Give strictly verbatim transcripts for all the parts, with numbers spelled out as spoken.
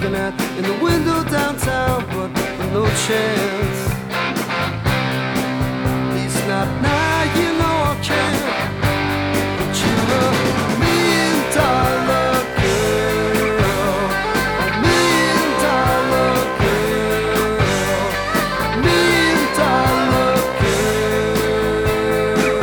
looking at in the window downtown, but no chance. At least not now, you know I can't. But you're a million dollar girl, a million dollar girl, million dollar girl.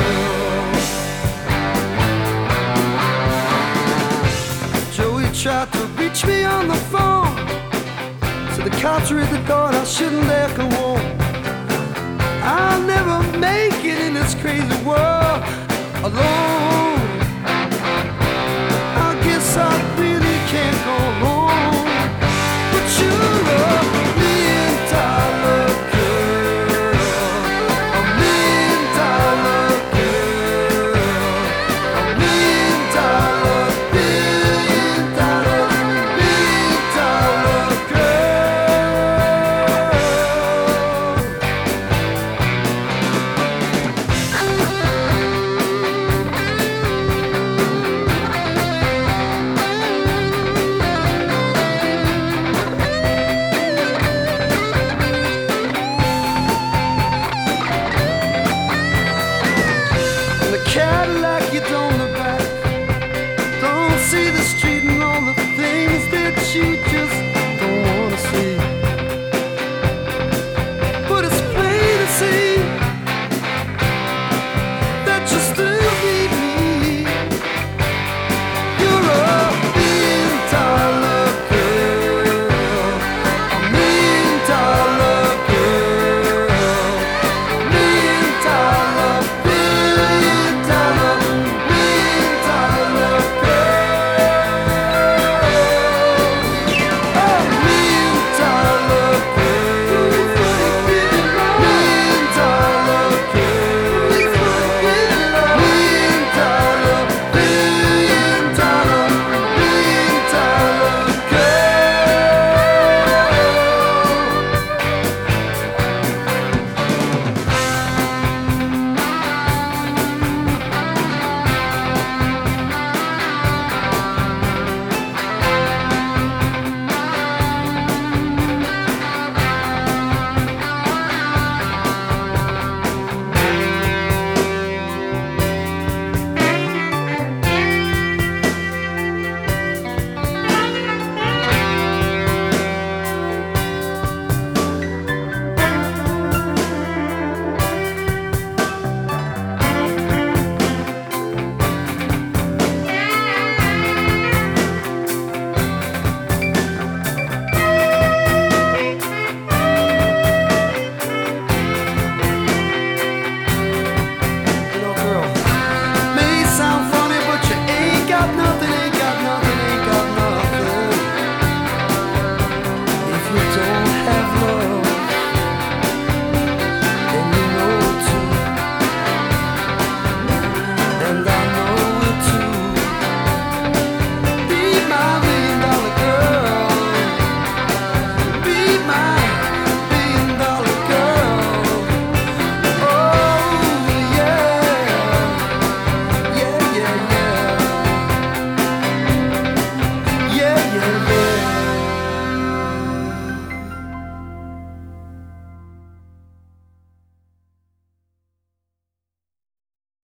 Joey tried to reach me on the phone, so the cops were at the door and I shouldn't dare come home. I'll never make it in this crazy world alone. I guess I really can't go home. But you're a million dollar girl, a million dollar girl, a million dollar, billion dollar, billion dollar girl. And the Cadillac